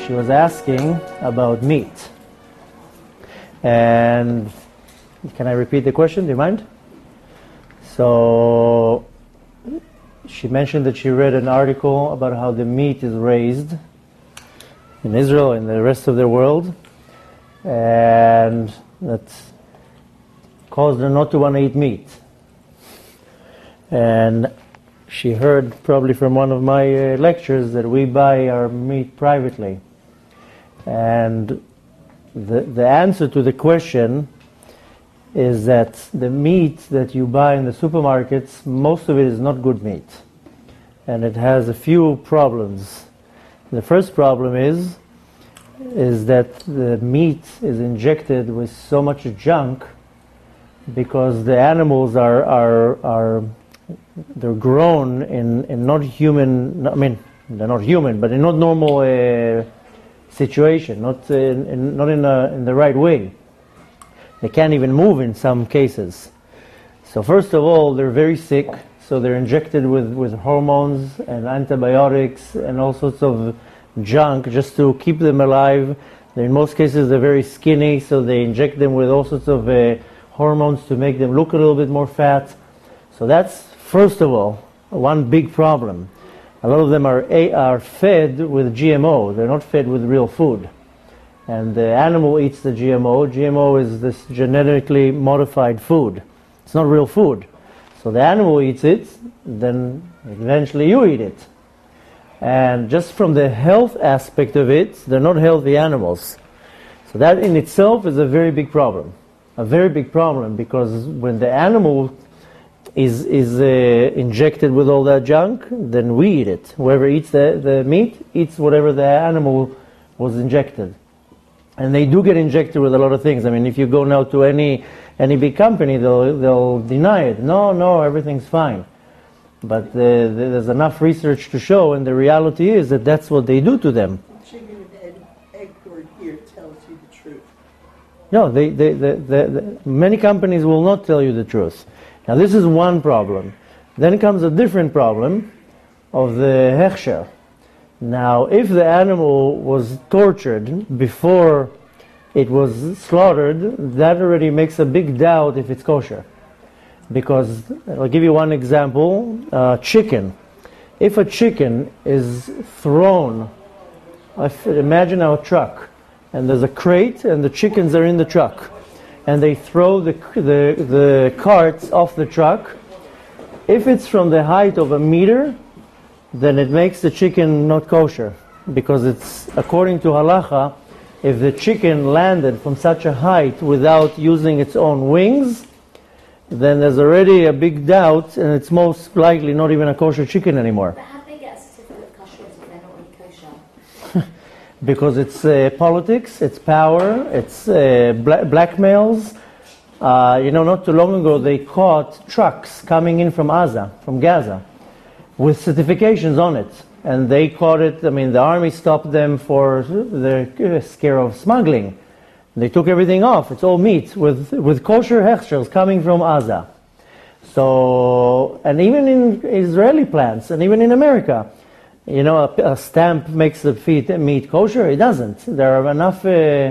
she was asking about meat. And can I repeat the question? Do you mind? So she mentioned that she read an article about how the meat is raised in Israel and the rest of the world, and that caused her not to want to eat meat. And she heard probably from one of my lectures that we buy our meat privately. And the answer to the question is that the meat that you buy in the supermarkets, most of it is not good meat. And it has a few problems. The first problem is that the meat is injected with so much junk because the animals they're grown in not human, I mean, they're not human, but in not normal situation, not in the right way. They can't even move in some cases. So first of all, they're very sick, so they're injected with hormones and antibiotics and all sorts of junk just to keep them alive. In most cases, they're very skinny, so they inject them with all sorts of hormones to make them look a little bit more fat. So that's, first of all, one big problem. A lot of them are fed with GMO. They're not fed with real food. And the animal eats the GMO. GMO is this genetically modified food. It's not real food. So the animal eats it, then eventually you eat it. And just from the health aspect of it, they're not healthy animals. So that in itself is a very big problem. A very big problem, because when the animal is injected with all that junk, then we eat it. Whoever eats the meat eats whatever the animal was injected. And they do get injected with a lot of things. I mean, if you go now to any big company, they'll deny it. No, everything's fine. But there's enough research to show, and the reality is that that's what they do to them. Chicken and egg word here tells you the truth. No, many companies will not tell you the truth. Now this is one problem. Then comes a different problem of the hechsher. Now, if the animal was tortured before it was slaughtered, that already makes a big doubt if it's kosher. Because, I'll give you one example, chicken. If a chicken is thrown, imagine our truck, and there's a crate and the chickens are in the truck, and they throw the carts off the truck. If it's from the height of 1 meter, then it makes the chicken not kosher, because it's, according to halacha, if the chicken landed from such a height without using its own wings, then there's already a big doubt, and it's most likely not even a kosher chicken anymore. But how do they get a certificate of kosher if they're not really kosher? Because it's politics, it's power, it's blackmails. Not too long ago they caught trucks coming in from Gaza, with certifications on it. And they caught it, the army stopped them for the scare of smuggling. They took everything off. It's all meat with kosher hechshers coming from Gaza. So, and even in Israeli plants, and even in America, a stamp makes the meat kosher. It doesn't. There are enough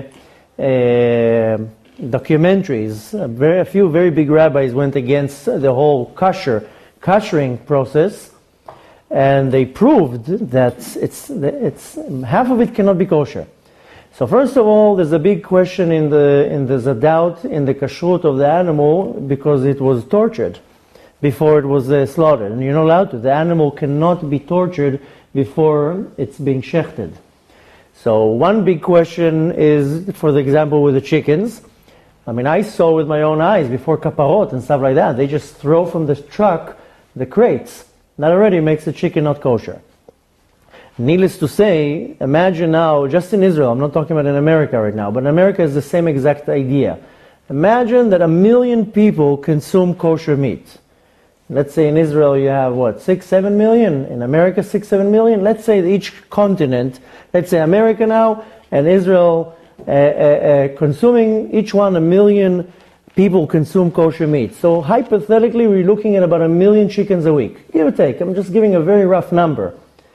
documentaries. A few very big rabbis went against the whole koshering process, and they proved that it's half of it cannot be kosher. So first of all, there's a big question there's a doubt in the kashrut of the animal, because it was tortured before it was slaughtered, and you're not allowed to. The animal cannot be tortured before it's being shechted. So one big question is, for the example, with the chickens. I saw with my own eyes before kaparot and stuff like that, they just throw from the truck the crates. That already makes the chicken not kosher. Needless to say, imagine now, just in Israel, I'm not talking about in America right now, but in America is the same exact idea. Imagine that 1 million people consume kosher meat. Let's say in Israel you have 6-7 million, in America 6-7 million. Let's say each continent, let's say America now and Israel, consuming each one 1 million people consume kosher meat. So hypothetically we're looking at about 1 million chickens a week, give or take. I'm just giving a very rough number.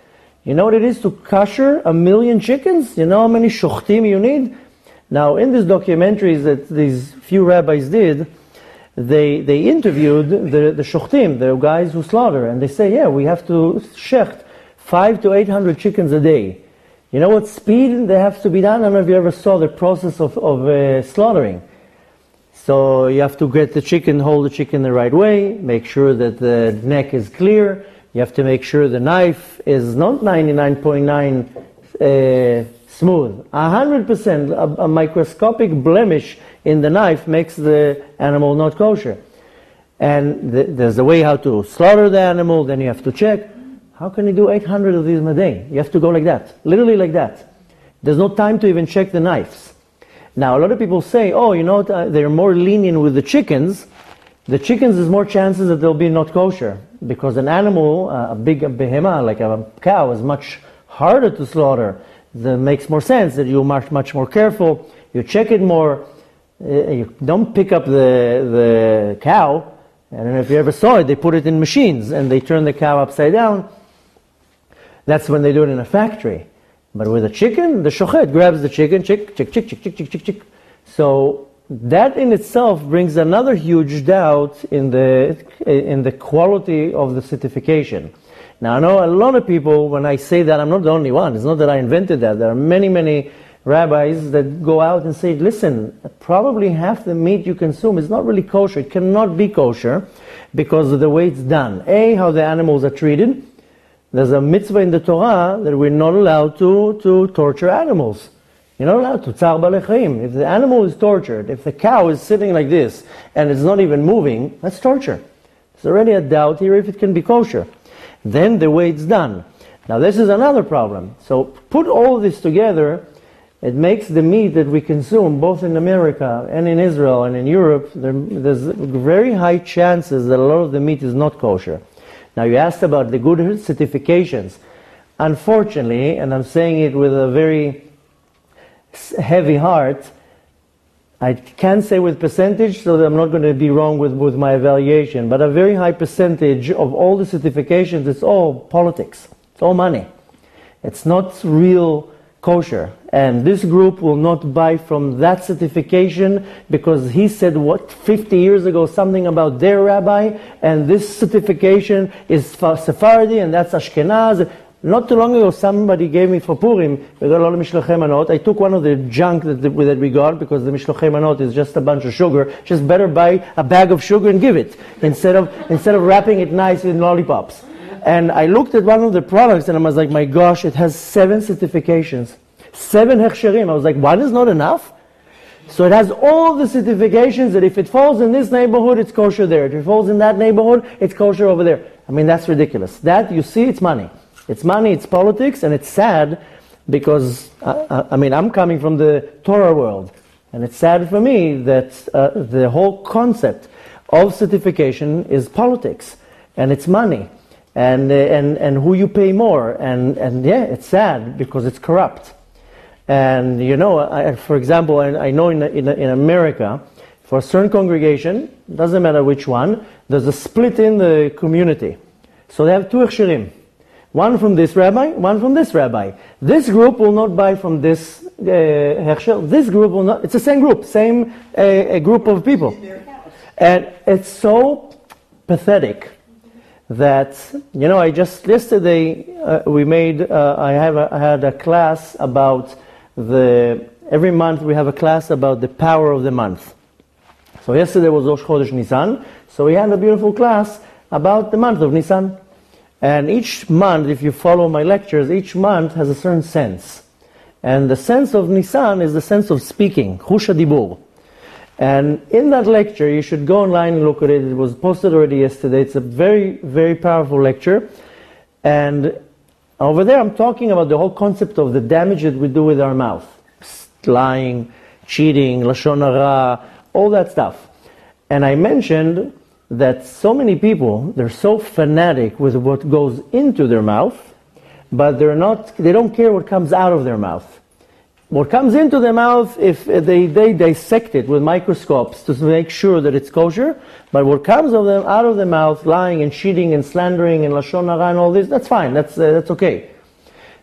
You know what it is to kosher 1,000,000 chickens? You know how many shochtim you need? Now, in these documentaries that these few rabbis did, they interviewed the shochtim, the guys who slaughter, and they say, yeah, we have to shecht 500 to 800 chickens a day. You know what speed they have to be done? I don't know if you ever saw the process of slaughtering. So you have to get the chicken, hold the chicken the right way, make sure that the neck is clear. You have to make sure the knife is not 99.9 smooth. 100%, a microscopic blemish in the knife makes the animal not kosher. And there's a way how to slaughter the animal, then you have to check. How can you do 800 of these in a day? You have to go like that, literally like that. There's no time to even check the knives. Now, a lot of people say, oh, you know, they're more lenient with the chickens. The chickens, there's more chances that they'll be not kosher. Because an animal, a big behemoth, like a cow, is much harder to slaughter. That makes more sense that you're much more careful. You check it more. You don't pick up the cow. I don't know if you ever saw it. They put it in machines and they turn the cow upside down. That's when they do it in a factory. But with a chicken, the shochet grabs the chicken, chick. So that in itself brings another huge doubt in the quality of the certification. Now, I know a lot of people, when I say that, I'm not the only one. It's not that I invented that. There are many rabbis that go out and say, listen, probably half the meat you consume is not really kosher. It cannot be kosher because of the way it's done. How the animals are treated. There's a mitzvah in the Torah that we're not allowed to torture animals. You're not allowed to. Tzar balei chaim. If the animal is tortured, if the cow is sitting like this and it's not even moving, that's torture. There's already a doubt here if it can be kosher. Then the way it's done. Now this is another problem. So put all this together, it makes the meat that we consume, both in America and in Israel and in Europe, there's very high chances that a lot of the meat is not kosher. Now you asked about the good certifications. Unfortunately, and I'm saying it with a very heavy heart, I can't say with percentage, so that I'm not going to be wrong with my evaluation, but a very high percentage of all the certifications, it's all politics. It's all money. It's not real kosher. And this group will not buy from that certification because he said, 50 years ago, something about their rabbi, and this certification is for Sephardi, and that's Ashkenaz. Not too long ago, somebody gave me for Purim, we got a lot of Mishlochei Manot. I took one of the junk that we got because the Mishlochei Manot is just a bunch of sugar. Just better buy a bag of sugar and give it instead of wrapping it nice in lollipops. And I looked at one of the products and I was like, my gosh, it has 7 certifications. 7 hechsherim. I was like, one is not enough? So it has all the certifications that if it falls in this neighborhood, it's kosher there. If it falls in that neighborhood, it's kosher over there. I mean, that's ridiculous. That, you see, it's money. It's money, it's politics, and it's sad because, I'm coming from the Torah world. And it's sad for me that the whole concept of certification is politics. And it's money. And who you pay more. And yeah, it's sad because it's corrupt. And you know, for example, I know in America, for a certain congregation, doesn't matter which one, there's a split in the community. So they have 2 hechsherim. One from this rabbi, one from this rabbi. This group will not buy from this hechsher. This group will not. It's the same group, same a group of people. And it's so pathetic that, you know, I just yesterday I had a class about every month we have a class about the power of the month. So yesterday was Rosh Chodesh Nisan, so we had a beautiful class about the month of Nisan. And each month, if you follow my lectures, each month has a certain sense. And the sense of Nisan is the sense of speaking, Chush HaDibur. And in that lecture, you should go online and look at it. It was posted already yesterday. It's a very, very powerful lecture. And over there, I'm talking about the whole concept of the damage that we do with our mouth. Lying, cheating, Lashon Hara, all that stuff. And I mentioned that so many people, they're so fanatic with what goes into their mouth, but they don't care what comes out of their mouth. What comes into their mouth, if they dissect it with microscopes to make sure that it's kosher, but what comes out of their mouth, lying and cheating and slandering and Lashon Hara and all this, that's fine, that's okay.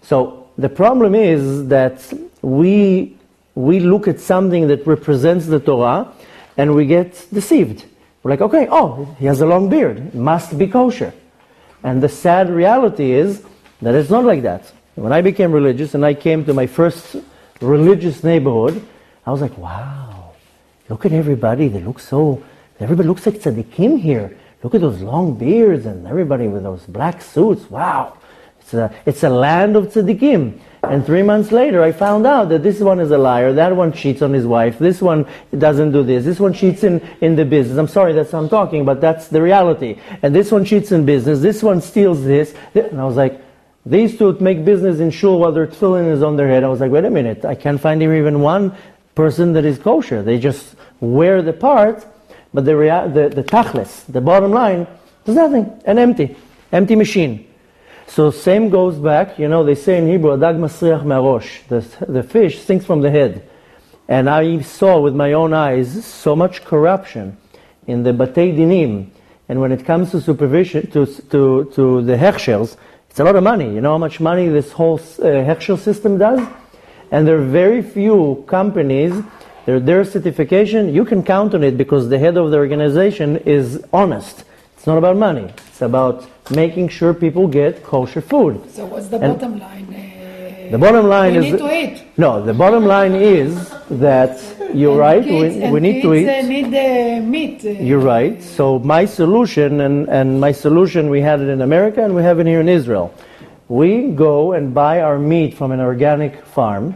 So the problem is that we look at something that represents the Torah and we get deceived. We're like, okay, oh, he has a long beard, it must be kosher. And the sad reality is that it's not like that. When I became religious and I came to my first religious neighborhood, I was like, wow, look at everybody, everybody looks like tzaddikim here. Look at those long beards and everybody with those black suits, wow. It's a land of tzaddikim. And 3 months later, I found out that this one is a liar, that one cheats on his wife, this one doesn't do this one cheats in the business. I'm sorry, that's what I'm talking, but that's the reality. And this one cheats in business, this one steals this. And I was like, these two make business in shul while their tefillin is on their head. I was like, wait a minute, I can't find here even one person that is kosher. They just wear the part, but the tachlis, the bottom line, there's nothing, an empty machine. So same goes back, they say in Hebrew, adag masriach me'arosh, the fish sinks from the head. And I saw with my own eyes so much corruption in the batei dinim. And when it comes to supervision, to the hechshers, it's a lot of money. You know how much money this whole hechsher system does? And there are very few companies, their certification, you can count on it because the head of the organization is honest. It's not about money. It's about making sure people get kosher food. So what's the bottom line? The bottom line is... We need to eat. No, the bottom line is that you're right, we need to eat. Kids need meat. You're right. So my solution, and my solution, we had it in America and we have it here in Israel. We go and buy our meat from an organic farm.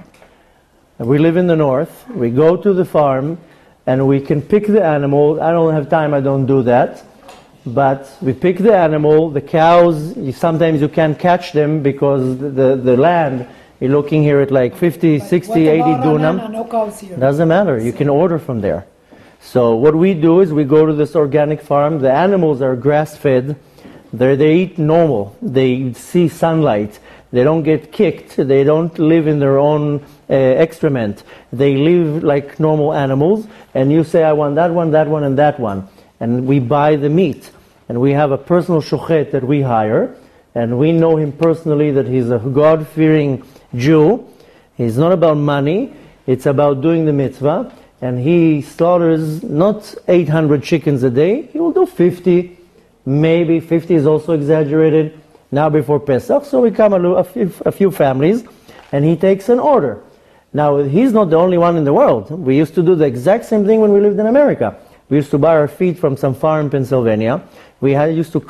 We live in the north. We go to the farm and we can pick the animal. I don't have time, I don't do that. But we pick the animal, the cows, sometimes you can't catch them because the land, you're looking here at like 50, 60, 80 dunam. No cows here. Doesn't matter, you can order from there. So what we do is we go to this organic farm, the animals are grass-fed, they eat normal, they see sunlight, they don't get kicked, they don't live in their own excrement, they live like normal animals, and you say, I want that one, and that one. And we buy the meat. And we have a personal shochet that we hire, and we know him personally that he's a God-fearing Jew. It's not about money, it's about doing the mitzvah. And he slaughters not 800 chickens a day, he will do 50, maybe 50 is also exaggerated, now before Pesach. So we come a few families, and he takes an order. Now, he's not the only one in the world. We used to do the exact same thing when we lived in America. We used to buy our feed from some farm in Pennsylvania. We used to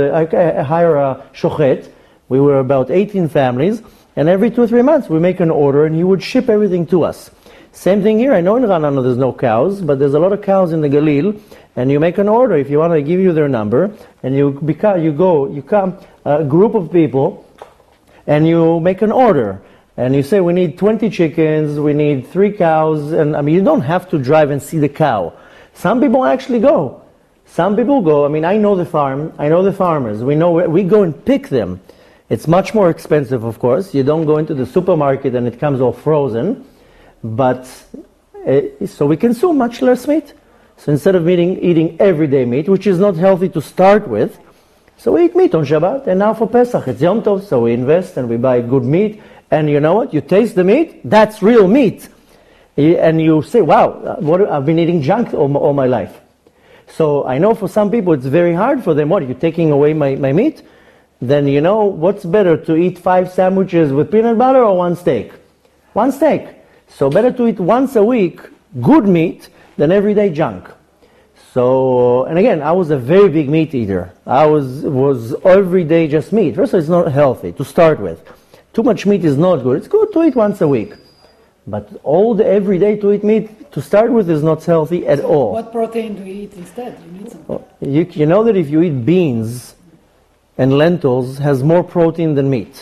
hire a shochet. We were about 18 families, and every 2 or 3 months we make an order and he would ship everything to us. Same thing here. I know in Ranana there's no cows, but there's a lot of cows in the Galil, and you make an order. If you want to give you their number, and you come a group of people, and you make an order. And you say, we need 20 chickens, we need 3 cows, and you don't have to drive and see the cow. Some people actually go. Some people go. I know the farm. I know the farmers. We go and pick them. It's much more expensive, of course. You don't go into the supermarket and it comes all frozen. But so we consume much less meat. So instead of eating everyday meat, which is not healthy to start with, so we eat meat on Shabbat. And now for Pesach, it's Yom Tov, so we invest and we buy good meat. And you know what? You taste the meat. That's real meat. And you say, wow, I've been eating junk all my life. So I know for some people it's very hard for them. What, you're taking away my meat? Then you know what's better, to eat 5 sandwiches with peanut butter or 1 steak? 1 steak. So better to eat once a week good meat than everyday junk. So, and again, I was a very big meat eater. I was every day just meat. First of all, it's not healthy to start with. Too much meat is not good. It's good to eat once a week. But every day to eat meat, to start with, is not healthy at all. What protein do you eat instead? You need some. You know that if you eat beans and lentils, has more protein than meat.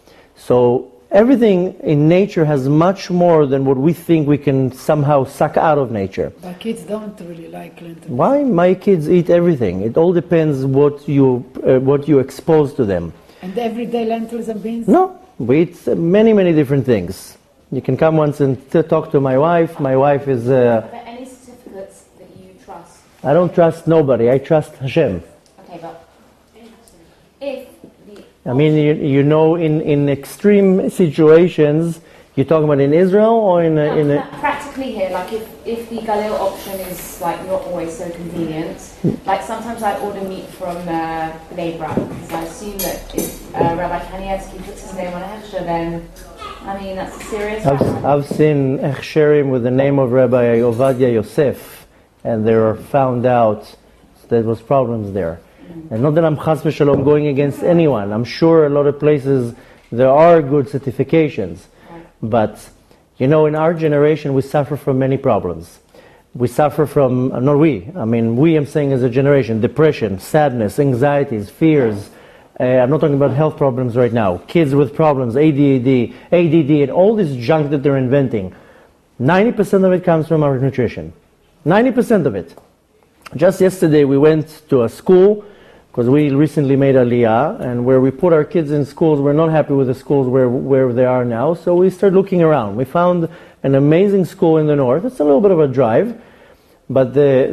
So everything in nature has much more than what we think we can somehow suck out of nature. But kids don't really like lentils. Why? My kids eat everything. It all depends what you expose to them. And everyday lentils and beans? No, we eat many, many different things. You can come once and talk to my wife. My wife is... Are there any certificates that you trust? I don't trust nobody. I trust Hashem. Okay, but if I mean, you know, in extreme situations, you're talking about in Israel or in a Practically here, like if the galil option is like not always so convenient, like sometimes I order meat from Bnei Brak because I assume that if Rabbi Kanievsky puts his name on a hechsher, then I mean that's a serious matter. I've seen hechsherim with the name of Rabbi Ovadia Yosef, and they were found out there was problems there. And not that I'm chas v'shalom going against anyone. I'm sure a lot of places there are good certifications. But, you know, in our generation we suffer from many problems. We suffer from, not we, I mean we, I'm saying as a generation, depression, sadness, anxieties, fears. I'm not talking about health problems right now. Kids with problems, ADD, and all this junk that they're inventing. 90% of it comes from our nutrition. 90% of it. Just yesterday we went to a school, because we recently made Aliyah, and where we put our kids in schools, we're not happy with the schools where they are now, so we started looking around. We found an amazing school in the north. It's a little bit of a drive, but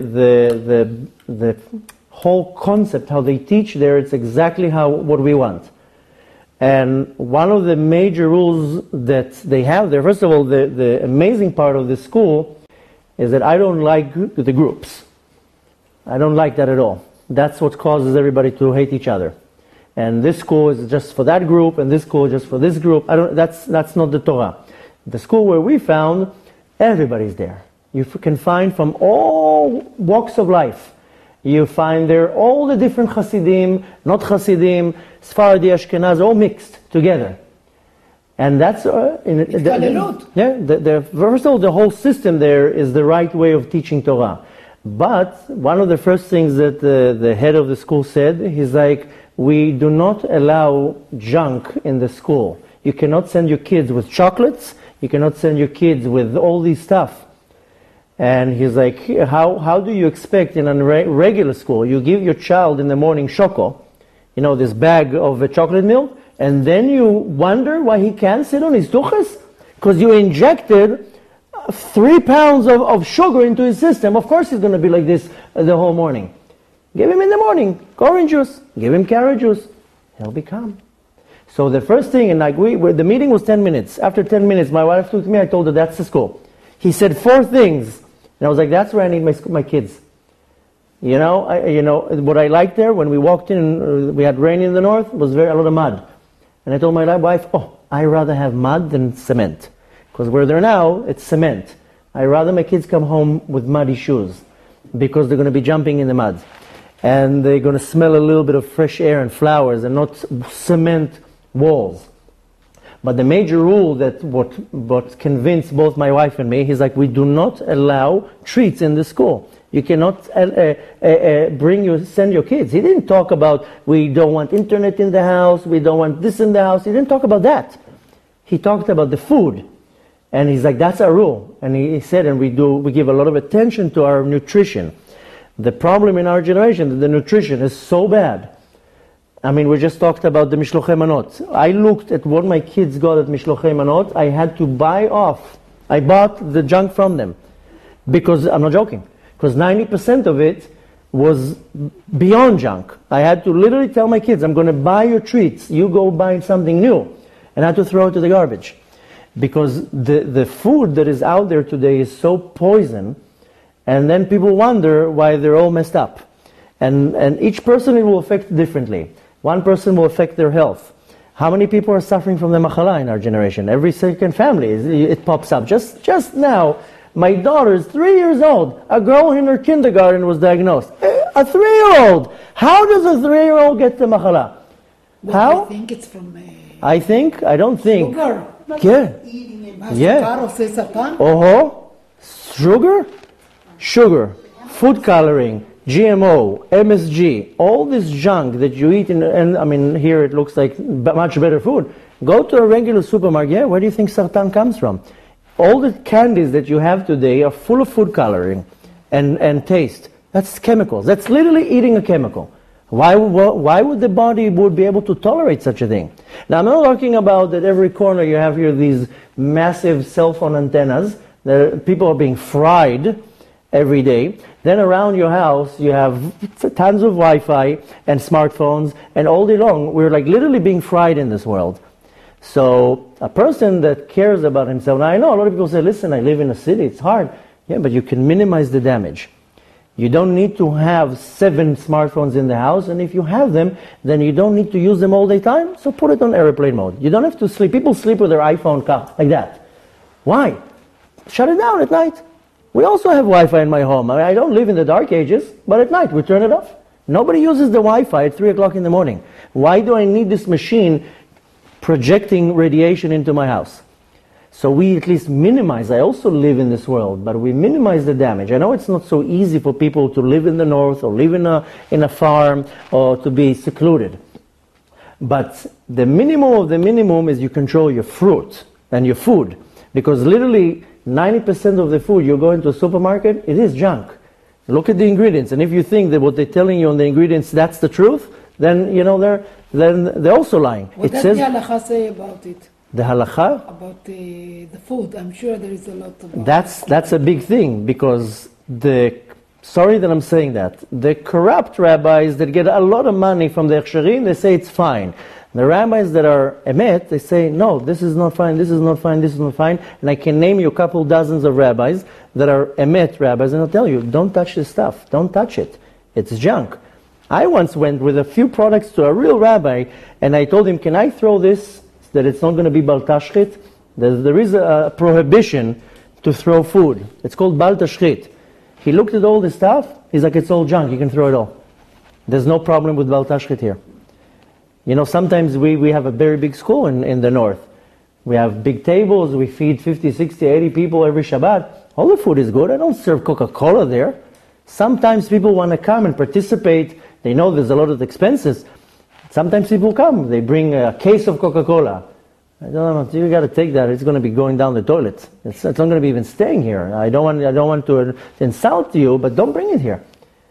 the whole concept, how they teach there, it's exactly what we want. And one of the major rules that they have there, first of all, the amazing part of the school is that I don't like the groups. I don't like that at all. That's what causes everybody to hate each other. And this school is just for that group, and this school is just for this group. That's not the Torah. The school where we found, everybody's there. You can find from all walks of life. You find there all the different Hasidim, not Hasidim, Sephardi, Ashkenaz, all mixed together. And that's first of all, the whole system there is the right way of teaching Torah. But one of the first things that the head of the school said, he's like, we do not allow junk in the school. You cannot send your kids with chocolates. You cannot send your kids with all these stuff. And he's like, how do you expect in a regular school, you give your child in the morning choco, you know, this bag of chocolate milk, and then you wonder why he can't sit on his tuchas? Because you injected 3 pounds of sugar into his system. Of course he's going to be like this the whole morning. Give him in the morning orange juice. Give him carrot juice. He'll be calm. So the first thing, and like the meeting was 10 minutes. After 10 minutes, my wife took me. I told her that's the school. He said 4 things, and I was like, that's where I need my kids. You know, what I liked there when we walked in, we had rain in the north, was a lot of mud. And I told my wife, I rather have mud than cement. Because where they're now, it's cement. I'd rather my kids come home with muddy shoes because they're going to be jumping in the mud. And they're going to smell a little bit of fresh air and flowers and not cement walls. But the major rule that what convinced both my wife and me, he's like, we do not allow treats in the school. You cannot send your kids. He didn't talk about, we don't want internet in the house, we don't want this in the house. He didn't talk about that. He talked about the food. And he's like, that's our rule. And he said, and we give a lot of attention to our nutrition. The problem in our generation, the nutrition is so bad. I mean, we just talked about the Mishlochei Manot. I looked at what my kids got at Mishlochei Manot. I had to buy off. I bought the junk from them. Because, I'm not joking, because 90% of it was beyond junk. I had to literally tell my kids, I'm going to buy your treats. You go buy something new. And I had to throw it to the garbage. Because the food that is out there today is so poison, and then people wonder why they're all messed up. And each person it will affect differently. One person will affect their health. How many people are suffering from the machala in our generation? Every second family, it pops up. Just now, my daughter is 3 years old. A girl in her kindergarten was diagnosed. A 3-year-old! How does a 3-year-old get the machala? How? I think it's from... I don't think. Sugar. Yeah. Sugar, food coloring, GMO, MSG, all this junk that you eat, and I mean, here it looks like much better food. Go to a regular supermarket, where do you think sartan comes from? All the candies that you have today are full of food coloring and taste. That's chemicals. That's literally eating a chemical. Why would the body be able to tolerate such a thing? Now, I'm not talking about that every corner you have here these massive cell phone antennas that people are being fried, every day. Then around your house, you have tons of Wi-Fi and smartphones, and all day long, we're like literally being fried in this world. So a person that cares about himself, now I know a lot of people say, listen, I live in a city, it's hard. Yeah, but you can minimize the damage. You don't need to have 7 smartphones in the house, and if you have them, then you don't need to use them all the time, so put it on airplane mode. You don't have to sleep. People sleep with their iPhone like that. Why? Shut it down at night. We also have Wi-Fi in my home. I don't live in the dark ages, but at night we turn it off. Nobody uses the Wi-Fi at 3 o'clock in the morning. Why do I need this machine projecting radiation into my house? So we at least minimize. I also live in this world, but we minimize the damage. I know it's not so easy for people to live in the north or live in a farm or to be secluded. But the minimum of the minimum is you control your fruit and your food. Because literally 90% of the food you go into a supermarket, it is junk. Look at the ingredients, and if you think that what they're telling you on the ingredients, that's the truth, then they're also lying. What does the halakha say about it? The halakha? About the food. I'm sure there is a lot about That's a big thing, because sorry that I'm saying that, the corrupt rabbis that get a lot of money from the Hechsherim, they say it's fine. The rabbis that are emet, they say, no, this is not fine, this is not fine, this is not fine. And I can name you a couple dozens of rabbis that are emet rabbis, and I'll tell you, don't touch this stuff. Don't touch it. It's junk. I once went with a few products to a real rabbi, and I told him, can I throw this, that it's not going to be bal tashchit? There is a prohibition to throw food. It's called bal tashchit. He looked at all the stuff, he's like, it's all junk, you can throw it all. There's no problem with bal tashchit here. You know, sometimes we have a very big school in the north. We have big tables, we feed 50, 60, 80 people every Shabbat. All the food is good. I don't serve Coca-Cola there. Sometimes people want to come and participate. They know there's a lot of expenses. Sometimes people come, they bring a case of Coca-Cola. I don't know, you got to take that. It's going to be going down the toilet. It's not going to be even staying here. I don't want to insult you, but don't bring it here.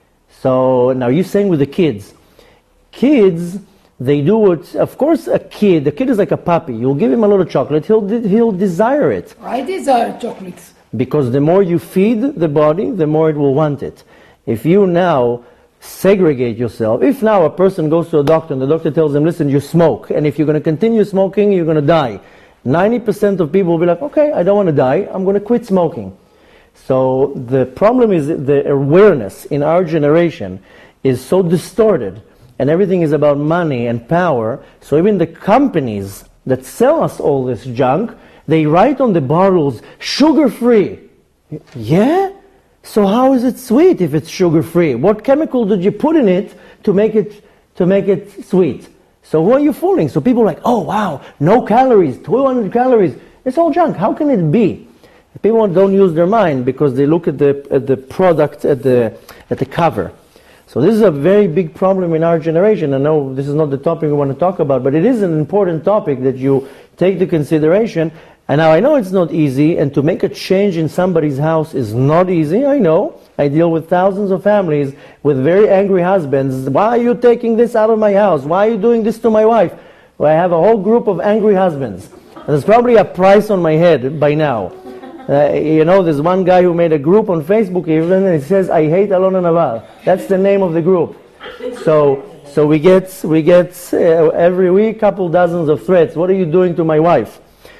So now you're saying with the kids. Kids, they do what, of course, the kid is like a puppy. You'll give him a little chocolate, he'll desire it. I desire chocolates. Because the more you feed the body, the more it will want it. If you now segregate yourself, if now a person goes to a doctor and the doctor tells him, listen, you smoke, and if you're going to continue smoking, you're going to die. 90% of people will be like, okay, I don't want to die, I'm going to quit smoking. So the problem is the awareness in our generation is so distorted, and everything is about money and power, so even the companies that sell us all this junk, they write on the bottles, sugar-free. Yeah? So how is it sweet if it's sugar-free? What chemical did you put in it to make it sweet? So who are you fooling? So people are like, oh wow, no calories, 200 calories. It's all junk. How can it be? People don't use their mind because they look at the product at the cover. So this is a very big problem in our generation. I know this is not the topic we want to talk about, but it is an important topic that you take into consideration. And now I know it's not easy, and to make a change in somebody's house is not easy, I know. I deal with thousands of families with very angry husbands. Why are you taking this out of my house? Why are you doing this to my wife? Well, I have a whole group of angry husbands. There's probably a price on my head by now. There's one guy who made a group on Facebook even, and it says, I hate Alon Naval. That's the name of the group. So we get every week couple dozens of threats. What are you doing to my wife?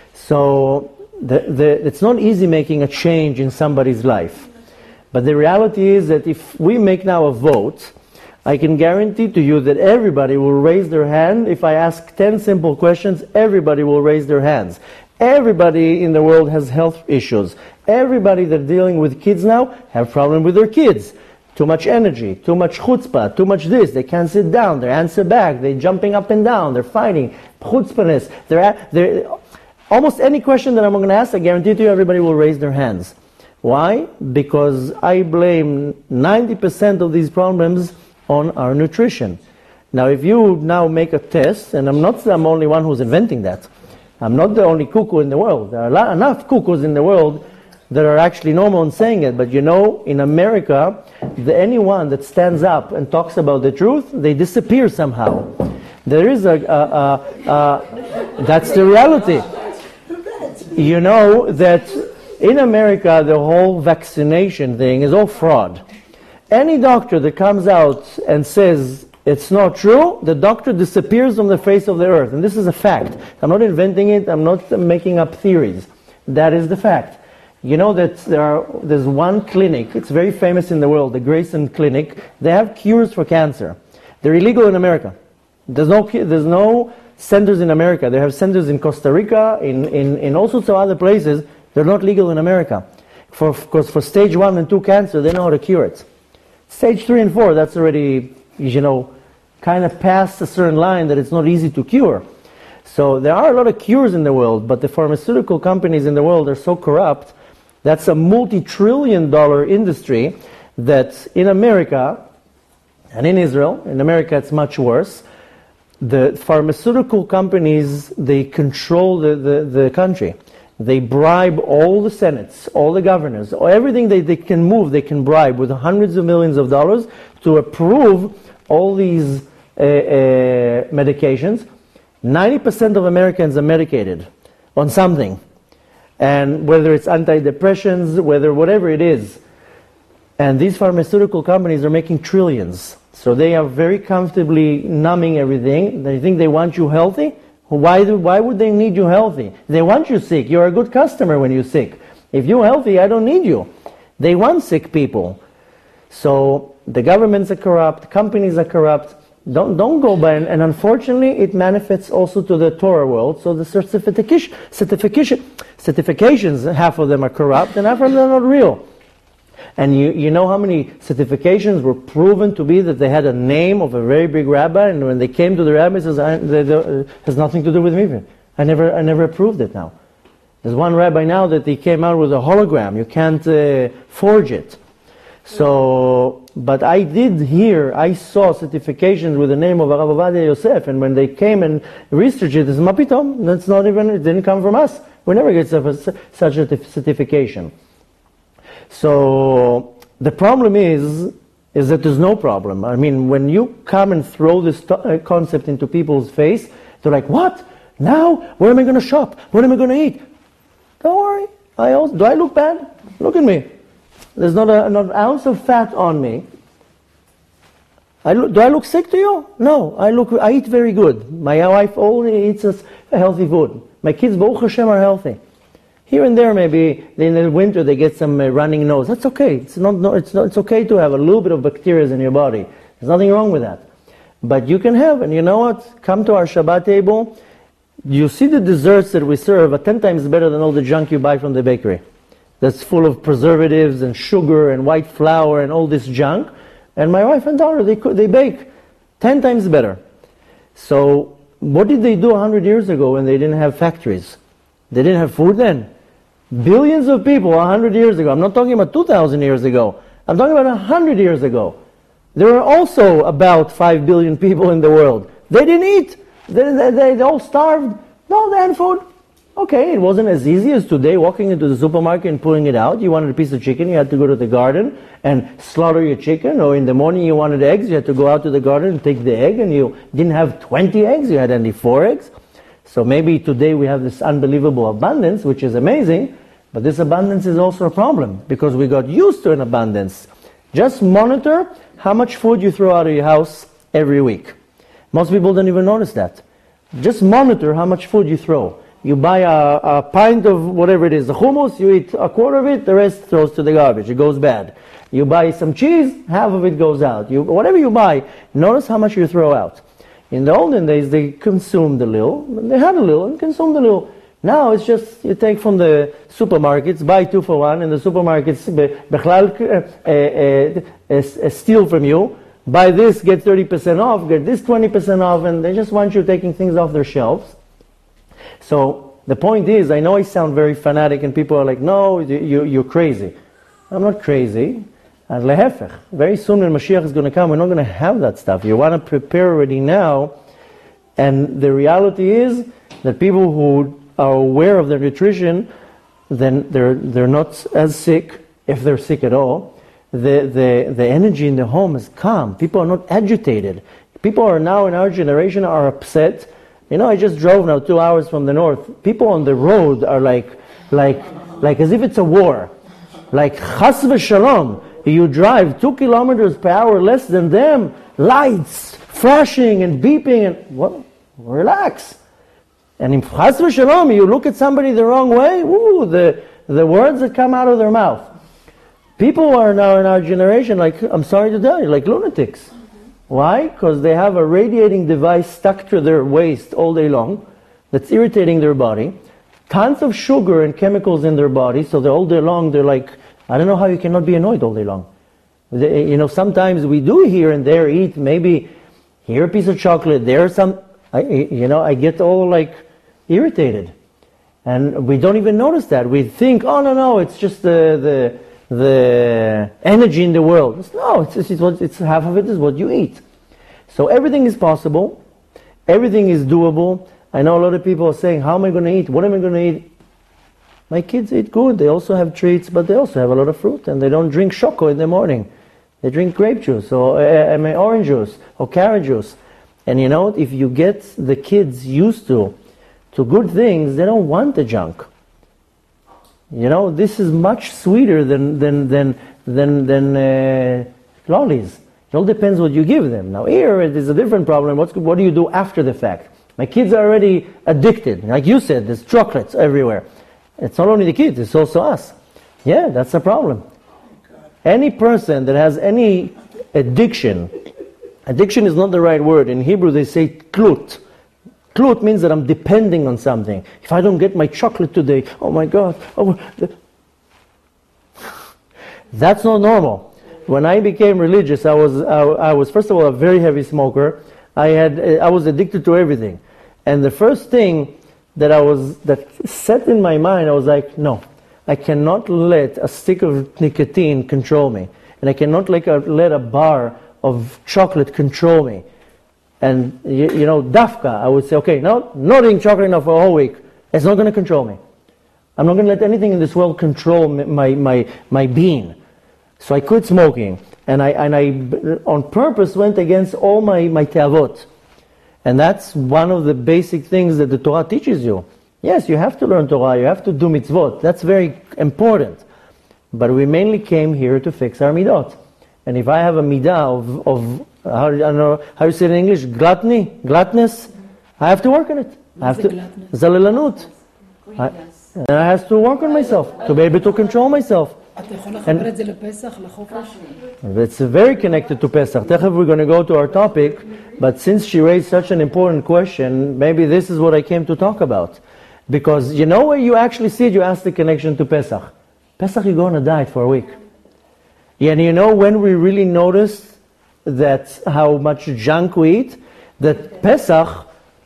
So it's not easy making a change in somebody's life. But the reality is that if we make now a vote, I can guarantee to you that everybody will raise their hand. If I ask 10 simple questions, everybody will raise their hands. Everybody in the world has health issues. Everybody that's dealing with kids now have problem with their kids. Too much energy, too much chutzpah, too much this. They can't sit down, their hands are back, they're jumping up and down, they're fighting. Chutzpahness. They're almost any question that I'm going to ask, I guarantee to you everybody will raise their hands. Why? Because I blame 90% of these problems on our nutrition. Now if you now make a test, and I'm not the only one who's inventing that. I'm not the only cuckoo in the world. There are enough cuckoos in the world that are actually normal in saying it. But in America, anyone that stands up and talks about the truth, they disappear somehow. There is that's the reality. You know that In America, the whole vaccination thing is all fraud. Any doctor that comes out and says it's not true, the doctor disappears from the face of the earth. And this is a fact. I'm not inventing it. I'm not making up theories. That is the fact. You know that there's one clinic, it's very famous in the world, the Grayson Clinic. They have cures for cancer. They're illegal in America. There's no centers in America. They have centers in Costa Rica, in all sorts of other places. They're not legal in America. Because for stage 1 and 2 cancer, they know how to cure it. Stage 3 and 4, that's already, kind of past a certain line that it's not easy to cure. So there are a lot of cures in the world, but the pharmaceutical companies in the world are so corrupt. That's a multi-trillion-dollar industry that in America and in Israel, in America it's much worse, the pharmaceutical companies, they control the country. They bribe all the senates, all the governors, everything they can move, they can bribe with hundreds of millions of dollars to approve all these medications. 90% of Americans are medicated on something. And whether it's antidepressants, whatever it is. And these pharmaceutical companies are making trillions. So they are very comfortably numbing everything. They think they want you healthy. Why would they need you healthy? They want you sick. You're a good customer when you're sick. If you're healthy, I don't need you. They want sick people. So the governments are corrupt, companies are corrupt. Don't go by, and unfortunately it manifests also to the Torah world. So the certifications, half of them are corrupt and half of them are not real. And you know how many certifications were proven to be that they had a name of a very big rabbi, and when they came to the rabbi, he says, it has nothing to do with me. I never approved it now. There's one rabbi now that he came out with a hologram. You can't forge it. So, but I saw certifications with the name of Rav Ovadia Yosef, and when they came and researched it, they said, Mapitom, it didn't come from us. We never get such a certification. So, the problem is that there's no problem. I mean, when you come and throw this concept into people's face, they're like, what? Now? Where am I going to shop? What am I going to eat? Don't worry. Do I look bad? Look at me. There's not an ounce of fat on me. Do I look sick to you? No. I eat very good. My wife only eats healthy food. My kids, Baruch Hashem, are healthy. Here and there, maybe in the winter they get some running nose. That's okay. It's okay to have a little bit of bacteria in your body. There's nothing wrong with that. But you can have, and you know what? Come to our Shabbat table. You see the desserts that we serve are 10 times better than all the junk you buy from the bakery. That's full of preservatives and sugar and white flour and all this junk. And my wife and daughter, they bake 10 times better. So what did they do 100 years ago when they didn't have factories? They didn't have food then. Billions of people 100 years ago. I'm not talking about 2,000 years ago. I'm talking about 100 years ago. There were also about 5 billion people in the world. They didn't eat. They all starved. No, they had food. Okay, it wasn't as easy as today walking into the supermarket and pulling it out. You wanted a piece of chicken, you had to go to the garden and slaughter your chicken. Or in the morning you wanted eggs, you had to go out to the garden and take the egg. And you didn't have 20 eggs, you had only 4 eggs. So maybe today we have this unbelievable abundance, which is amazing. But this abundance is also a problem because we got used to an abundance. Just monitor how much food you throw out of your house every week. Most people don't even notice that. Just monitor how much food you throw. You buy a pint of whatever it is, the hummus, you eat a quarter of it, the rest throws to the garbage, it goes bad. You buy some cheese, half of it goes out. Whatever you buy, notice how much you throw out. In the olden days, they consumed a little, they had a little and consumed a little. Now it's just, you take from the supermarkets, buy 2 for 1, and the supermarkets steal from you. Buy this, get 30% off, get this 20% off, and they just want you taking things off their shelves. So the point is, I know I sound very fanatic and people are like, no, you're crazy. I'm not crazy. And lehefech, very soon when Mashiach is going to come, we're not going to have that stuff. You want to prepare already now. And the reality is that people who are aware of their nutrition, then they're not as sick, if they're sick at all. The energy in the home is calm. People are not agitated. People are now in our generation are upset. You know, I just drove now 2 hours from the north. People on the road are like like as if it's a war. Like chas v'shalom, you drive 2 kilometers per hour less than them, lights flashing and beeping, and well, relax. And in chas v'shalom, you look at somebody the wrong way, ooh, the words that come out of their mouth. People are now in our generation, like, I'm sorry to tell you, like lunatics. Why? Because they have a radiating device stuck to their waist all day long that's irritating their body. Tons of sugar and chemicals in their body, so all day long they're like, I don't know how you cannot be annoyed all day long. Sometimes we do here and there eat, maybe here a piece of chocolate, there some, I get all like irritated. And we don't even notice that. We think, oh no, it's just the energy in the world. No, it's half of it is what you eat. So everything is possible. Everything is doable. I know a lot of people are saying, how am I going to eat? What am I going to eat? My kids eat good. They also have treats, but they also have a lot of fruit. And they don't drink choco in the morning. They drink grape juice or orange juice or carrot juice. And you know what? If you get the kids used to good things, they don't want the junk. This is much sweeter than lollies. It all depends what you give them. Now here it is a different problem. What do you do after the fact? My kids are already addicted. Like you said, there's chocolates everywhere. It's not only the kids, it's also us. Yeah, that's a problem. Any person that has any addiction is not the right word. In Hebrew they say tlut. Tlut means that I'm depending on something. If I don't get my chocolate today, oh my God. That's not normal. When I became religious, I was first of all a very heavy smoker. I was addicted to everything. And the first thing that set in my mind, I was like, no, I cannot let a stick of nicotine control me. And I cannot let a bar of chocolate control me. And dafka, I would say, okay, no, not eating chocolate now for a whole week. It's not going to control me. I'm not going to let anything in this world control my being. So I quit smoking, and I on purpose went against all my teavot. And that's one of the basic things that the Torah teaches you. Yes, you have to learn Torah, you have to do mitzvot. That's very important. But we mainly came here to fix our midot. And if I have a midah of I don't know how you say it in English, gluttonous, I have to work on it. I have to, zalilanut. And I have to work on myself to be able to control myself. And it's very connected to Pesach. Techef we're going to go to our topic, but since she raised such an important question, maybe this is what I came to talk about. Because you know where you actually see it, you ask the connection to Pesach. Pesach, you go on a diet for a week. And you know when we really notice that how much junk we eat, that Pesach,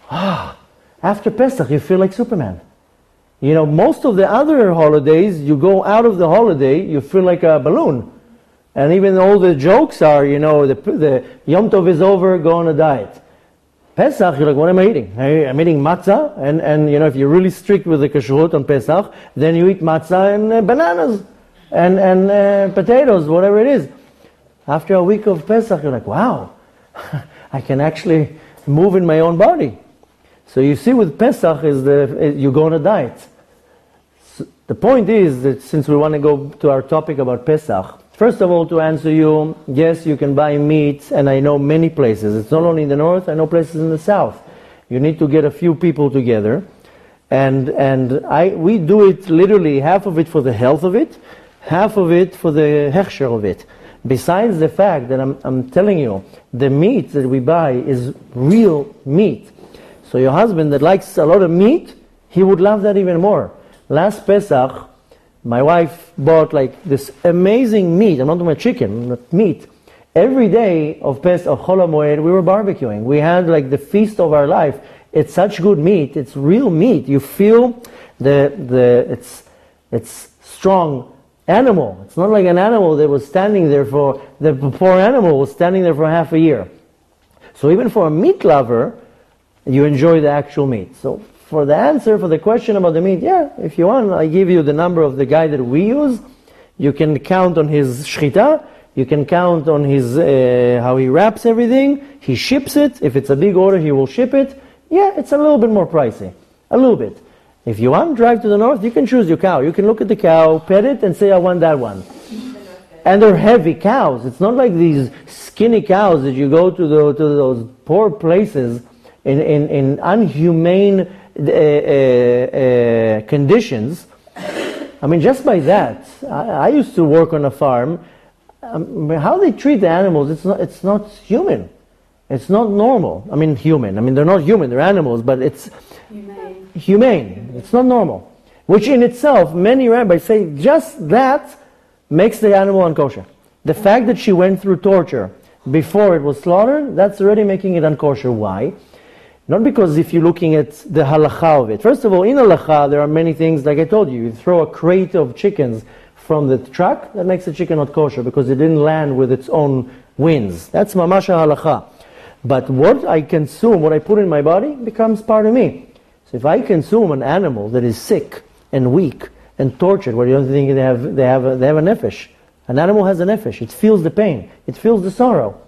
after Pesach you feel like Superman. Most of the other holidays, you go out of the holiday, you feel like a balloon. And even all the jokes are, the Yom Tov is over, go on a diet. Pesach, you're like, what am I eating? I'm eating matzah, and if you're really strict with the kashrut on Pesach, then you eat matzah and bananas, and potatoes, whatever it is. After a week of Pesach, you're like, wow, I can actually move in my own body. So you see with Pesach, you go on a diet. So the point is that since we want to go to our topic about Pesach, first of all, to answer you, yes, you can buy meat, and I know many places. It's not only in the north, I know places in the south. You need to get a few people together, and we do it literally, half of it for the health of it, half of it for the hechsher of it. Besides the fact that I'm telling you, the meat that we buy is real meat. So your husband that likes a lot of meat, he would love that even more. Last Pesach, my wife bought like this amazing meat. I'm not talking about chicken, but meat. Every day of Pesach, of Chol HaMoed, we were barbecuing. We had like the feast of our life. It's such good meat. It's real meat. You feel it's strong animal. It's not like an animal that was standing there the poor animal was standing there for half a year. So even for a meat lover, you enjoy the actual meat. So for the question about the meat, yeah, if you want, I give you the number of the guy that we use. You can count on his shchita. You can count on his how he wraps everything. He ships it. If it's a big order, he will ship it. Yeah, it's a little bit more pricey. A little bit. If you want, drive to the north, you can choose your cow. You can look at the cow, pet it, and say, I want that one. And they're heavy cows. It's not like these skinny cows that you go to those poor places in inhumane conditions. I mean, just by that, I used to work on a farm. How they treat the animals, it's not human. It's not normal. I mean, human. I mean, they're not human, they're animals, but it's humane. It's not normal. Which in itself, many rabbis say just that makes the animal unkosher. The fact that she went through torture before it was slaughtered, that's already making it unkosher. Why? Not because if you're looking at the halacha of it. First of all, in halacha, there are many things, like I told you, you throw a crate of chickens from the truck, that makes the chicken not kosher because it didn't land with its own wings. That's mamash halacha. But what I consume, what I put in my body, becomes part of me. So if I consume an animal that is sick and weak and tortured, what do you think they have a nefesh? An animal has a nefesh. It feels the pain. It feels the sorrow.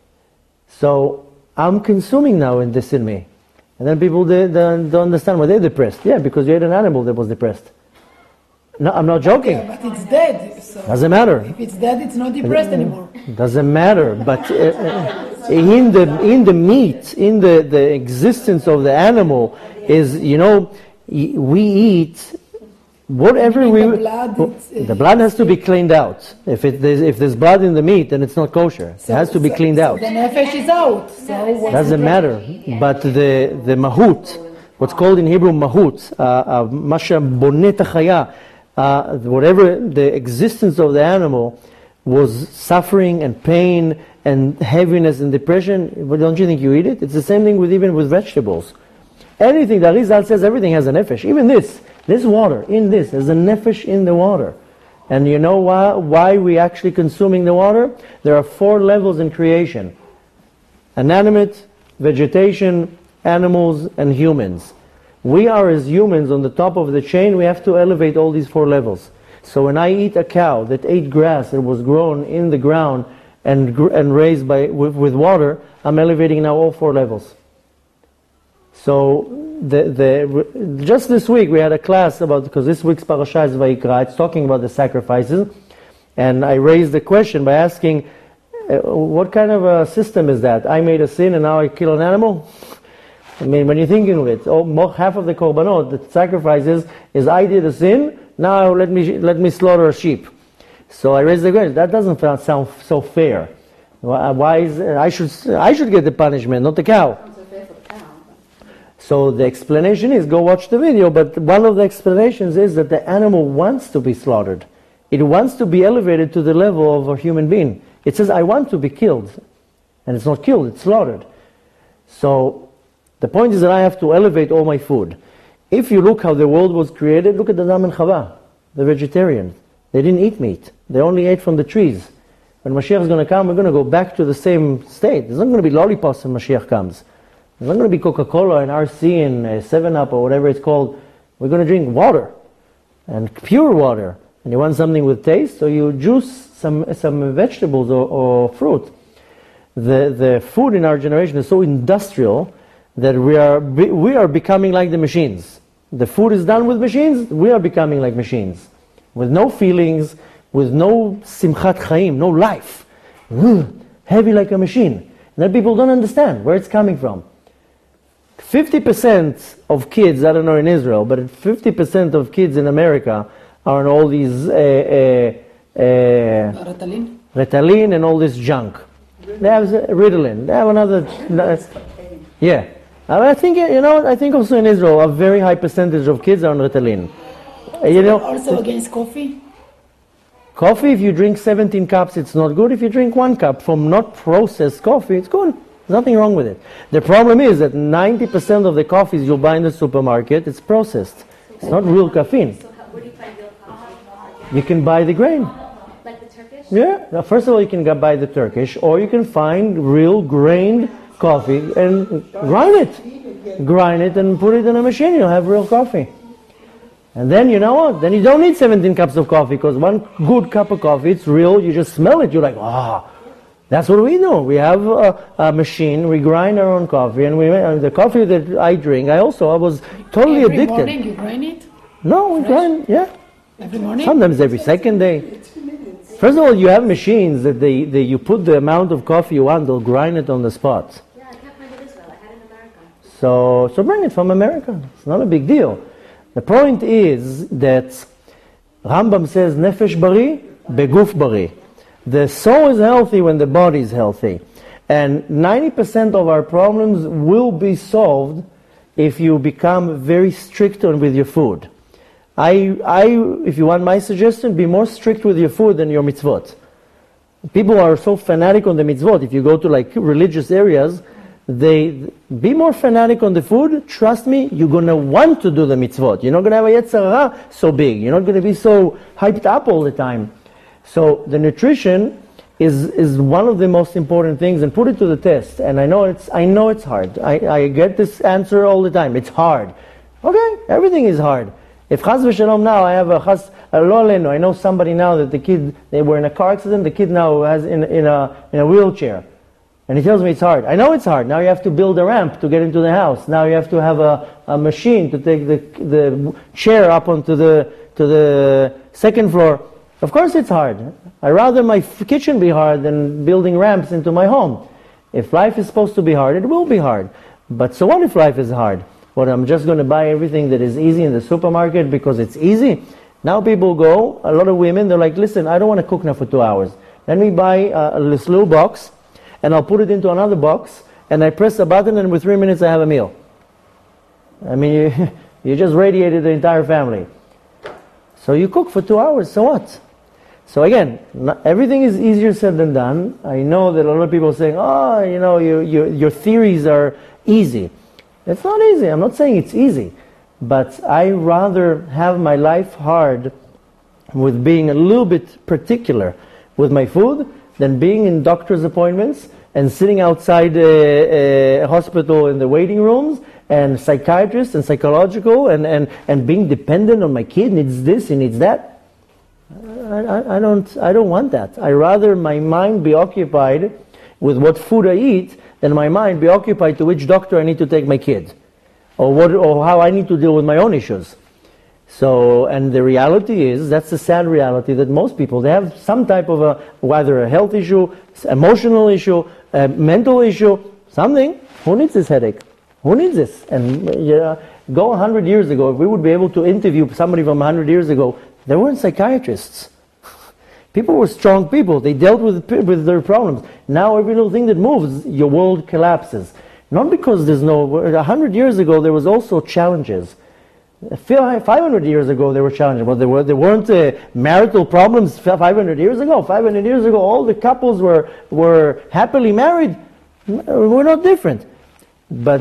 So I'm consuming now in this in me. And then people don't understand why they're depressed. Yeah, because you ate an animal that was depressed. No, I'm not joking. Yeah, but it's dead. So doesn't matter. if it's dead, it's not depressed anymore. Doesn't matter. But in the meat, in the existence of the animal, is, we eat whatever the blood has to be cleaned out. If there's blood in the meat, then it's not kosher. It has to be cleaned out. The nefesh is out. So Doesn't matter. But the mahut, what's called in Hebrew mahut, masha bonet chaya, whatever the existence of the animal was suffering and pain and heaviness and depression. But don't you think you eat it? It's the same thing even with vegetables. Anything, the Arizal says everything has a nefesh. Even this water, there's a nefesh in the water. And you know why we actually consuming the water? There are 4 levels in creation. Inanimate, vegetation, animals, and humans. We are, as humans, on the top of the chain. We have to elevate all these 4 levels. So when I eat a cow that ate grass that was grown in the ground and raised with water, I'm elevating now all 4 levels. So just this week we had a class because this week's parasha is Vayikra. It's talking about the sacrifices, and I raised the question by asking, what kind of a system is that? I made a sin and now I kill an animal? I mean, when you're thinking of it, half of the korbanot, the sacrifices, is I did a sin, now let me slaughter a sheep. So I raised the question. That doesn't sound so fair. Why is I should get the punishment, not the cow? So the explanation is, go watch the video, but one of the explanations is that the animal wants to be slaughtered. It wants to be elevated to the level of a human being. It says, I want to be killed. And it's not killed, it's slaughtered. So the point is that I have to elevate all my food. If you look how the world was created, look at the Adam and Chava, the vegetarians. They didn't eat meat. They only ate from the trees. When Mashiach is going to come, we're going to go back to the same state. There's not going to be lollipops when Mashiach comes. There's not going to be Coca-Cola and RC and 7-Up or whatever it's called. We're going to drink water, and pure water. And you want something with taste, so you juice some vegetables or fruit. The food in our generation is so industrial that we are becoming like the machines. The food is done with machines, we are becoming like machines. With no feelings, with no simchat chaim, no life. Heavy like a machine. And that people don't understand where it's coming from. 50% of kids, I don't know in Israel, but 50% of kids in America are on all these Ritalin and all this junk. They have Ritalin. They have another. Yeah, I think I think also in Israel a very high percentage of kids are on Ritalin. Also against coffee. Coffee, if you drink 17 cups, it's not good. If you drink 1 cup from not processed coffee, it's good. There's nothing wrong with it. The problem is that 90% of the coffees you'll buy in the supermarket, it's processed. It's not real caffeine. So where do you find real coffee? You can buy the grain. Like the Turkish? Yeah. Now, first of all, you can buy the Turkish, or you can find real grained coffee and grind it. Grind it and put it in a machine. You'll have real coffee. And then, you know what? Then you don't need 17 cups of coffee, because 1 good cup of coffee, it's real. You just smell it. You're like, That's what we do. We have a machine, we grind our own coffee, and the coffee that I drink, I was totally Every addicted. morning you grind it? No, we grind, yeah. Every morning? Sometimes every second day. 2 minutes. First of all, you have machines that you put the amount of coffee you want, they'll grind it on the spot. Yeah, I can't find it as well. I had it in America. So bring it from America. It's not a big deal. The point is that Rambam says, Nefesh bari, beguf bari. The soul is healthy when the body is healthy. And 90% of our problems will be solved if you become very strict with your food. If you want my suggestion, be more strict with your food than your mitzvot. People are so fanatic on the mitzvot. If you go to like religious areas, they be more fanatic on the food. Trust me, you're going to want to do the mitzvot. You're not going to have a yetzer hara so big. You're not going to be so hyped up all the time. So the nutrition is one of the most important things, and put it to the test. And I know it's hard. I get this answer all the time. It's hard. Okay, everything is hard. If chas v'shalom now I have I know somebody now that they were in a car accident. The kid now has in a wheelchair, and he tells me it's hard. I know it's hard. Now you have to build a ramp to get into the house. Now you have to have a machine to take the chair up onto the second floor. Of course it's hard. I'd rather my kitchen be hard than building ramps into my home. If life is supposed to be hard, it will be hard. But so what if life is hard? What, I'm just going to buy everything that is easy in the supermarket because it's easy? Now people go, a lot of women, they're like, listen, I don't want to cook now for 2 hours. Let me buy this little box, and I'll put it into another box, and I press a button, and within 3 minutes I have a meal. I mean, you just radiated the entire family. So you cook for 2 hours, so what? So again, everything is easier said than done. I know that a lot of people are saying, oh, your theories are easy. It's not easy. I'm not saying it's easy. But I rather have my life hard with being a little bit particular with my food than being in doctor's appointments and sitting outside a hospital in the waiting rooms and psychiatrists and psychological and being dependent on my kid needs this, he needs that. I don't want that. I rather my mind be occupied with what food I eat than my mind be occupied to which doctor I need to take my kid, or how I need to deal with my own issues. So, and the reality is, that's the sad reality, that most people, they have some type of whether a health issue, emotional issue, a mental issue, something. Who needs this headache? Who needs this? And go 100 years ago, if we would be able to interview somebody from 100 years ago, there weren't psychiatrists. People were strong people. They dealt with their problems. Now every little thing that moves, your world collapses. Not because there's 100 years ago there was also challenges. 500 years ago there were challenges. But there weren't marital problems 500 years ago. 500 years ago all the couples were happily married. We're not different. But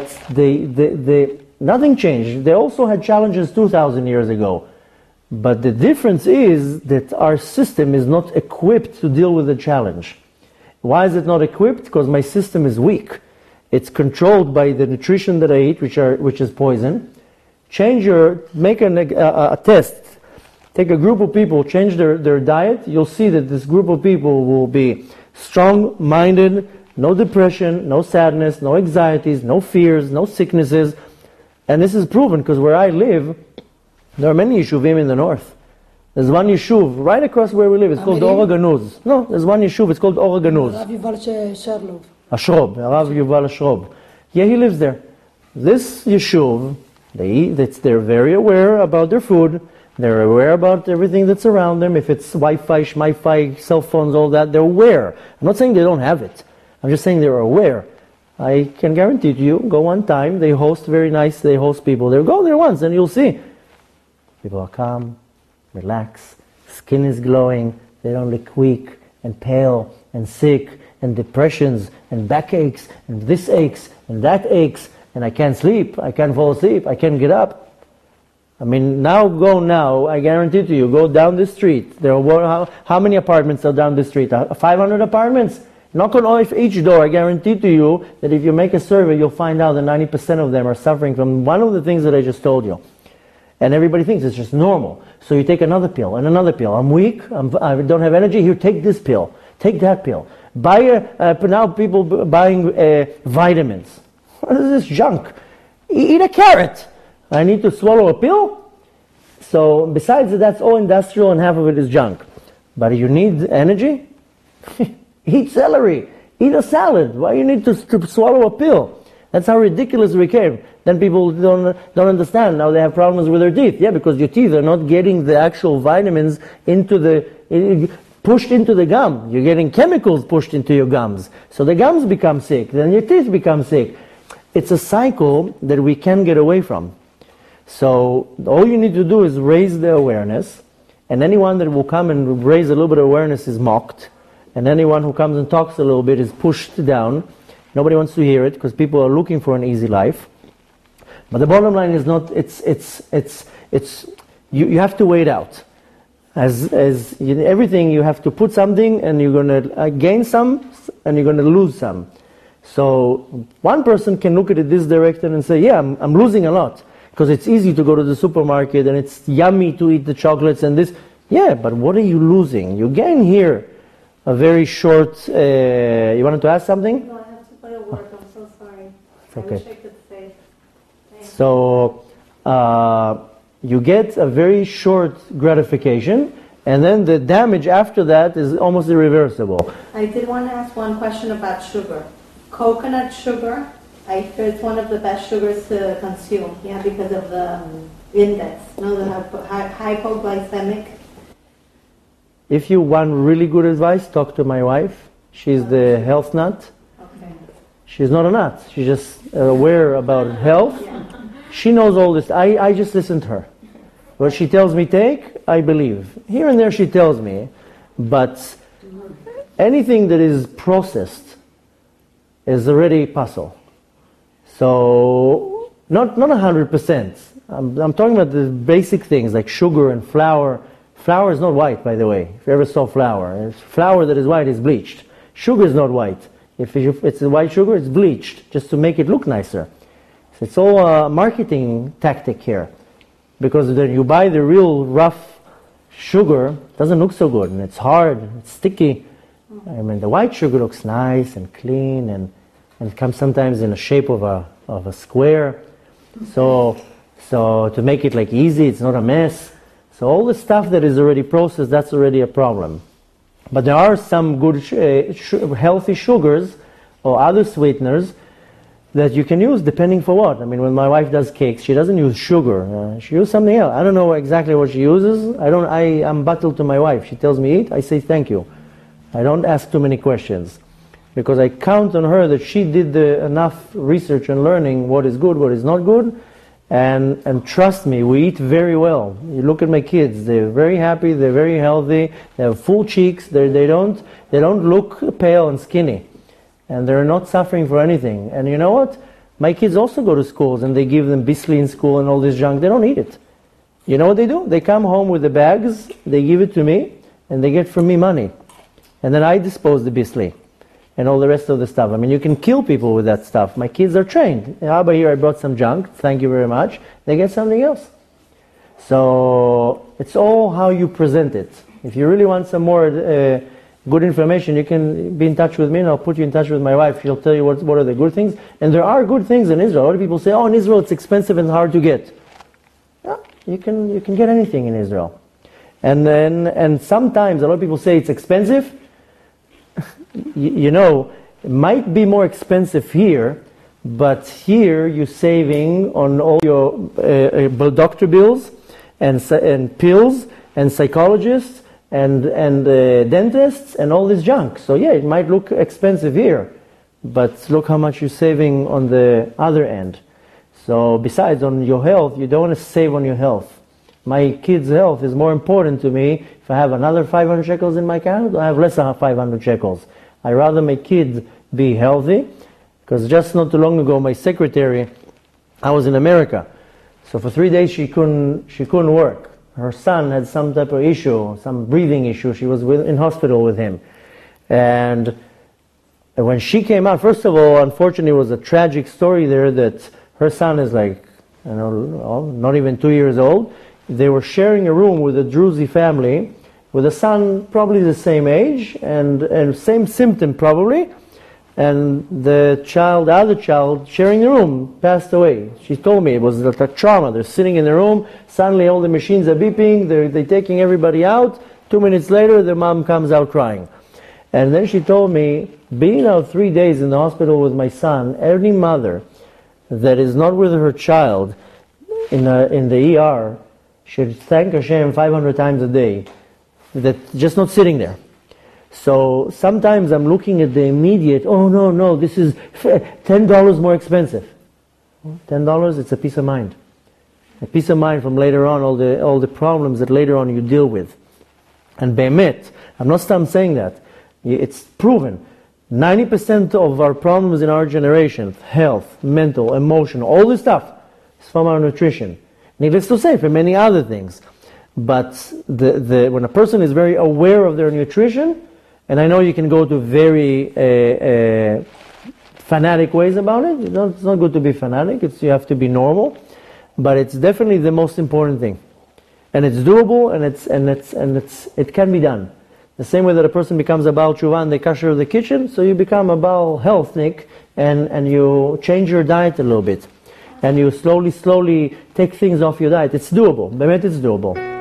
nothing changed. They also had challenges 2,000 years ago. But the difference is that our system is not equipped to deal with the challenge. Why is it not equipped? Because my system is weak. It's controlled by the nutrition that I eat, which is poison. Make a test. Take a group of people, change their diet. You'll see that this group of people will be strong-minded, no depression, no sadness, no anxieties, no fears, no sicknesses. And this is proven because where I live, there are many yeshuvim in the north. There's one yeshuv right across where we live. It's called Or HaGanuz. No, there's one yeshuv. It's called Or HaGanuz. Rav Yuval Sherlov. Ashrob. Rav Yuval Ashrob. Yeah, he lives there. This yeshuv, they're very aware about their food. They're aware about everything that's around them. If it's Wi-Fi, Shmi-Fi, cell phones, all that, they're aware. I'm not saying they don't have it. I'm just saying they're aware. I can guarantee you, go one time, they host very nice, they host people. Go there once and you'll see. People are calm, relaxed, skin is glowing, they don't look weak and pale and sick and depressions and backaches and this aches and that aches and I can't sleep, I can't fall asleep, I can't get up. I mean, I guarantee to you, go down the street. There are, how many apartments are down the street? 500 apartments? Knock on each door. I guarantee to you that if you make a survey, you'll find out that 90% of them are suffering from one of the things that I just told you. And everybody thinks it's just normal. So you take another pill and another pill. I'm weak, I don't have energy, here, take this pill. Take that pill. Now people buying vitamins. What is this junk? Eat a carrot. I need to swallow a pill? So besides that, that's all industrial and half of it is junk. But you need energy? Eat celery. Eat a salad. Why you need to swallow a pill? That's how ridiculous we became. Then people don't understand. Now they have problems with their teeth. Yeah, because your teeth are not getting the actual vitamins pushed into the gum. You're getting chemicals pushed into your gums. So the gums become sick. Then your teeth become sick. It's a cycle that we can get away from. So all you need to do is raise the awareness. And anyone that will come and raise a little bit of awareness is mocked. And anyone who comes and talks a little bit is pushed down. Nobody wants to hear it because people are looking for an easy life. But the bottom line is not, you have to wait out. As everything, you have to put something and you're going to gain some and you're going to lose some. So one person can look at it this direction and say, yeah, I'm losing a lot because it's easy to go to the supermarket and it's yummy to eat the chocolates and this. Yeah, but what are you losing? You gain here a very short, you wanted to ask something? No, I have to put it work. I'm so sorry. It's okay. I wish I could say. Thanks. So you get a very short gratification, and then the damage after that is almost irreversible. I did want to ask one question about sugar. Coconut sugar, I hear it's one of the best sugars to consume, yeah, because of the index, no, the hypoglycemic. If you want really good advice, talk to my wife. She's the health nut. Okay. She's not a nut. She's just aware about health. She knows all this. I just listen to her. What she tells me take, I believe. Here and there she tells me. But anything that is processed is already puzzle. So, not 100%. I'm talking about the basic things like sugar and flour. Flour is not white, by the way. If you ever saw flour. Flour that is white is bleached. Sugar is not white. If it's a white sugar, it's bleached, just to make it look nicer. So it's all a marketing tactic here. Because then you buy the real rough sugar, it doesn't look so good, and it's hard, it's sticky. I mean, the white sugar looks nice and clean, and it comes sometimes in the shape of a square. So to make it like easy, it's not a mess. So all the stuff that is already processed, that's already a problem. But there are some good healthy sugars or other sweeteners that you can use depending for what. I mean, when my wife does cakes, she doesn't use sugar. She uses something else. I don't know exactly what she uses. I'm battled to my wife. She tells me eat, I say thank you. I don't ask too many questions because I count on her that she did enough research and learning what is good, what is not good. And trust me, we eat very well. You look at my kids; they're very happy, they're very healthy, they have full cheeks. They don't look pale and skinny, and they're not suffering for anything. And you know what? My kids also go to schools, and they give them Bisley in school and all this junk. They don't eat it. You know what they do? They come home with the bags, they give it to me, and they get from me money, and then I dispose the Bisley and all the rest of the stuff. I mean, you can kill people with that stuff. My kids are trained. Abba, here I brought some junk. Thank you very much. They get something else. So it's all how you present it. If you really want some more good information, you can be in touch with me, and I'll put you in touch with my wife. She'll tell you what are the good things. And there are good things in Israel. A lot of people say, oh, in Israel it's expensive and hard to get. Yeah, you can get anything in Israel. And sometimes a lot of people say it's expensive. You know, it might be more expensive here, but here you're saving on all your doctor bills and pills and psychologists and dentists and all this junk. So yeah, it might look expensive here, but look how much you're saving on the other end. So besides on your health, you don't want to save on your health. My kids' health is more important to me. If I have another 500 shekels in my account, I have less than 500 shekels. I rather my kids be healthy, because just not too long ago, my secretary, I was in America, so for 3 days she couldn't work. Her son had some type of issue, some breathing issue. She was in hospital with him, and when she came out, first of all, unfortunately, it was a tragic story there that her son is like, you know, not even 2 years old. They were sharing a room with a Druzy family with a son probably the same age and same symptom probably, and the other child sharing the room passed away. She told me it was like a trauma. They're sitting in the room, suddenly all the machines are beeping, they're taking everybody out. 2 minutes later, the mom comes out crying. And then she told me, being out 3 days in the hospital with my son, any mother that is not with her child in the ER should thank Hashem 500 times a day, that just not sitting there. So sometimes I'm looking at the immediate, oh no, this is $10 more expensive. $10, it's a peace of mind. A peace of mind from later on, all the problems that later on you deal with. And Be'emet, I'm not saying that. It's proven. 90% of our problems in our generation, health, mental, emotional, all this stuff, is from our nutrition. Needless to say, for many other things. But when a person is very aware of their nutrition, and I know you can go to very fanatic ways about it. It's not good to be fanatic. You have to be normal, but it's definitely the most important thing, and it's doable, and it can be done. The same way that a person becomes a Baal Tshuva and they kasher the kitchen, so you become a Baal Healthnik, and you change your diet a little bit, and you slowly take things off your diet. It's doable. Be'emet, it's doable.